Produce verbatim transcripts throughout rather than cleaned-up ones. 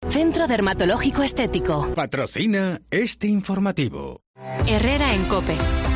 Centro Dermatológico Estético. Patrocina este informativo. Herrera en COPE.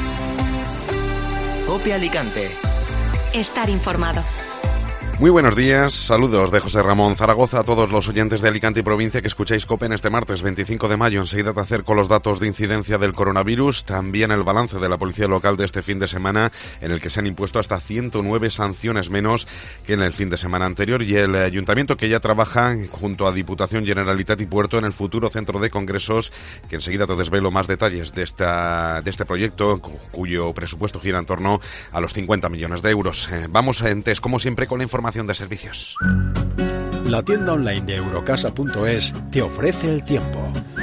COPE Alicante. Estar informado. Muy buenos días, saludos de José Ramón Zaragoza a todos los oyentes de Alicante y provincia que escucháis COPE en este martes veinticinco de mayo. Enseguida te acerco los datos de incidencia del coronavirus, también el balance de la policía local de este fin de semana, en el que se han impuesto hasta ciento nueve sanciones menos que en el fin de semana anterior, y el ayuntamiento que ya trabaja junto a Diputación, Generalitat y Puerto en el futuro centro de congresos, que enseguida te desvelo más detalles de, esta, de este proyecto, cuyo presupuesto gira en torno a los cincuenta millones de euros. Eh, vamos antes, como siempre, con la información de servicios. La tienda online de Eurocasa punto es te ofrece el tiempo.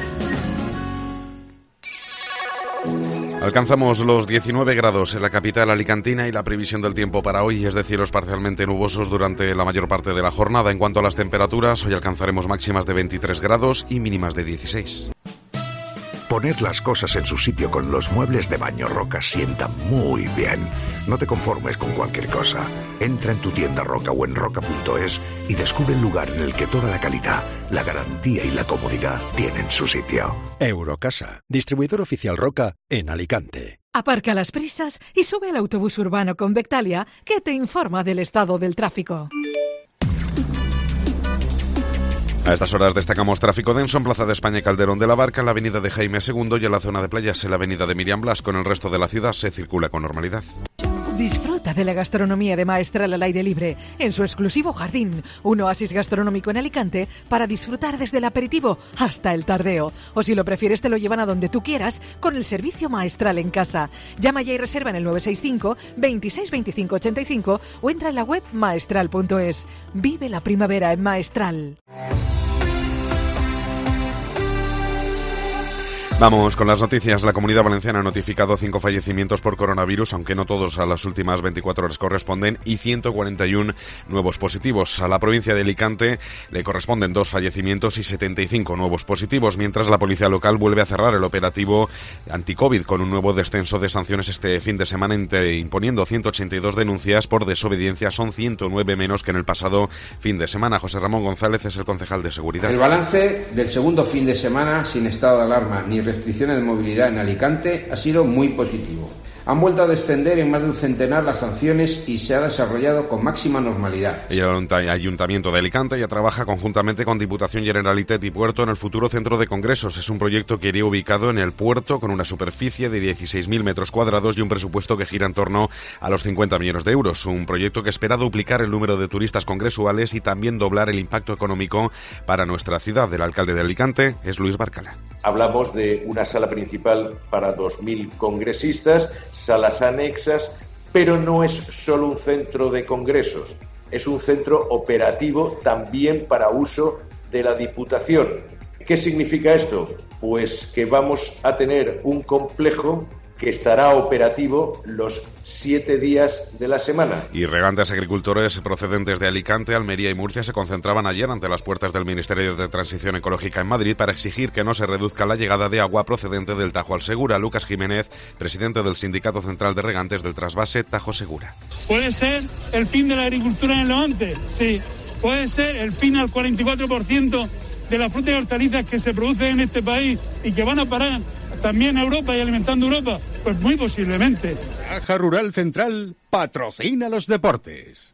Alcanzamos los diecinueve grados en la capital alicantina y la previsión del tiempo para hoy es de cielos parcialmente nubosos durante la mayor parte de la jornada. En cuanto a las temperaturas, hoy alcanzaremos máximas de veintitrés grados y mínimas de dieciséis. Poner las cosas en su sitio con los muebles de Baño Roca sienta muy bien. No te conformes con cualquier cosa. Entra en tu tienda Roca o en roca punto es y descubre el lugar en el que toda la calidad, la garantía y la comodidad tienen su sitio. Eurocasa, distribuidor oficial Roca en Alicante. Aparca las prisas y sube al autobús urbano con Vectalia, que te informa del estado del tráfico. A estas horas destacamos tráfico denso en Plaza de España y Calderón de la Barca, en la avenida de Jaime segundo y en la zona de playas en la avenida de Miriam Blas. Con el resto de la ciudad se circula con normalidad. Disfruta de la gastronomía de Maestral al aire libre, en su exclusivo jardín, un oasis gastronómico en Alicante para disfrutar desde el aperitivo hasta el tardeo. O si lo prefieres te lo llevan a donde tú quieras con el servicio Maestral en casa. Llama ya y reserva en el nueve seis cinco, veintiséis veinticinco ochenta y cinco o entra en la web maestral punto es. Vive la primavera en Maestral. Vamos con las noticias. La Comunidad Valenciana ha notificado cinco fallecimientos por coronavirus, aunque no todos a las últimas veinticuatro horas corresponden, y ciento cuarenta y uno nuevos positivos. A la provincia de Alicante le corresponden dos fallecimientos y setenta y cinco nuevos positivos, mientras la policía local vuelve a cerrar el operativo anti-COVID con un nuevo descenso de sanciones este fin de semana, imponiendo ciento ochenta y dos denuncias por desobediencia. Son ciento nueve menos que en el pasado fin de semana. José Ramón González es el concejal de Seguridad. El balance del segundo fin de semana sin estado de alarma ni restricciones de movilidad en Alicante ha sido muy positivo. Han vuelto a descender en más de un centenar las sanciones y se ha desarrollado con máxima normalidad. El Ayuntamiento de Alicante ya trabaja conjuntamente con Diputación, Generalitat y Puerto en el futuro centro de congresos. Es un proyecto que iría ubicado en el puerto con una superficie de dieciséis mil metros cuadrados y un presupuesto que gira en torno a los cincuenta millones de euros. Un proyecto que espera duplicar el número de turistas congresuales y también doblar el impacto económico para nuestra ciudad. El alcalde de Alicante es Luis Barcala. Hablamos de una sala principal para dos mil congresistas, salas anexas, pero no es solo un centro de congresos, es un centro operativo también para uso de la Diputación. ¿Qué significa esto? Pues que vamos a tener un complejo que estará operativo los siete días de la semana. Y regantes agricultores procedentes de Alicante, Almería y Murcia se concentraban ayer ante las puertas del Ministerio de Transición Ecológica en Madrid para exigir que no se reduzca la llegada de agua procedente del Tajo al Segura. Lucas Jiménez, presidente del Sindicato Central de Regantes del Trasvase Tajo Segura. ¿Puede ser el fin de la agricultura en el Levante? Sí. ¿Puede ser el fin al cuarenta y cuatro por ciento de las frutas y hortalizas que se producen en este país y que van a parar también a Europa y alimentando Europa? Pues muy posiblemente. Caja Rural Central patrocina los deportes.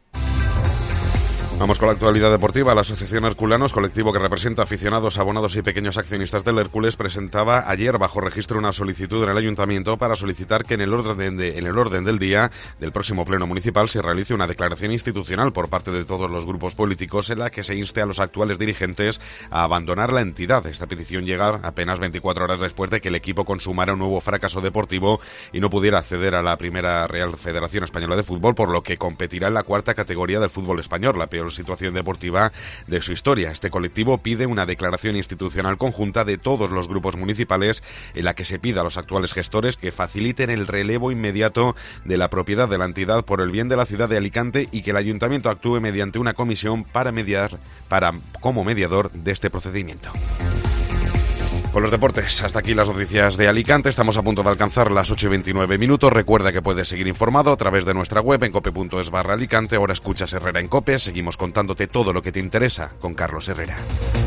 Vamos con la actualidad deportiva. La Asociación Herculanos, colectivo que representa aficionados, abonados y pequeños accionistas del Hércules, presentaba ayer bajo registro una solicitud en el Ayuntamiento para solicitar que en el orden de, en el orden del día del próximo Pleno Municipal se realice una declaración institucional por parte de todos los grupos políticos en la que se inste a los actuales dirigentes a abandonar la entidad. Esta petición llega apenas veinticuatro horas después de que el equipo consumara un nuevo fracaso deportivo y no pudiera acceder a la primera Real Federación Española de Fútbol, por lo que competirá en la cuarta categoría del fútbol español, la peor situación deportiva de su historia. Este colectivo pide una declaración institucional conjunta de todos los grupos municipales en la que se pida a los actuales gestores que faciliten el relevo inmediato de la propiedad de la entidad por el bien de la ciudad de Alicante y que el Ayuntamiento actúe mediante una comisión para mediar, para como mediador de este procedimiento. Con los deportes, hasta aquí las noticias de Alicante. Estamos a punto de alcanzar las ocho y veintinueve minutos. Recuerda que puedes seguir informado a través de nuestra web en cope punto es barra Alicante. Ahora escuchas Herrera en COPE. Seguimos contándote todo lo que te interesa con Carlos Herrera.